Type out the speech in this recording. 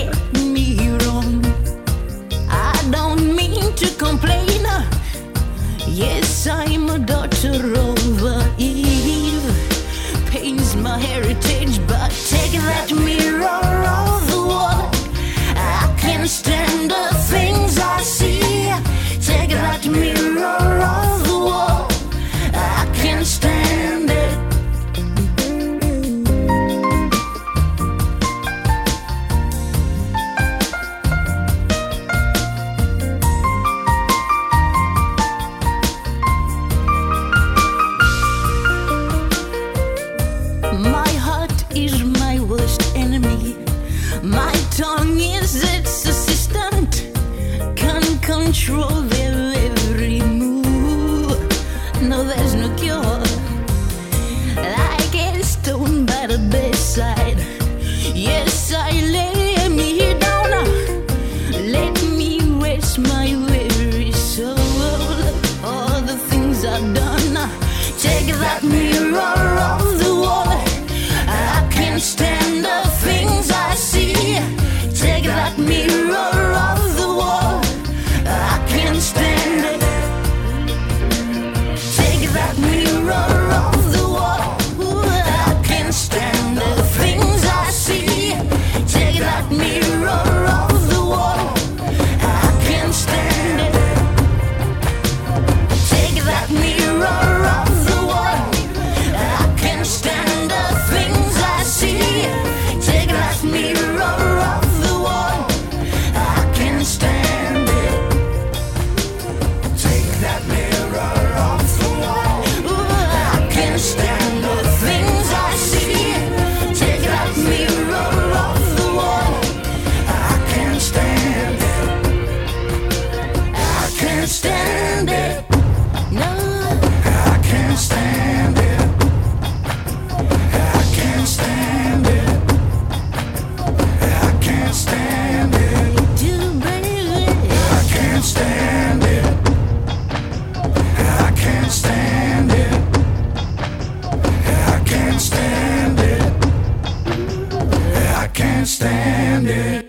get me wrong. I don't mean to complain. Yes, I'm a daughter of Eve. Pain's my heritage, but take that mirror off the wall. I can't stand the things I see. Take that mirror off the wall. I can't stand it. My heart is my worst enemy. My tongue is its assistant. Can't control their every move. No, there's no cure. Like a stone by the bedside. Yes, I lay me down. Let me rest my weary soul. All the things I've done. Take that mirror off the wall. I can't stand the things I see. Take that mirror off the wall. I can't stand it. Take that mirror off the wall. Ooh, I can't stand the things I see. Take that mirror off the wall. I can't stand it. Take that mirror off the wall. I can't stand the things I see. Take that mirror off the wall. I can't stand it. Take that mirror off the wall. Ooh, I can't stand the things I see. Take that mirror off the wall. I can't stand it. I can't stand it. No, I can't stand it. I can't stand it. I can't stand it. I can't stand it. I can't stand it. I can't stand it. I can't stand it.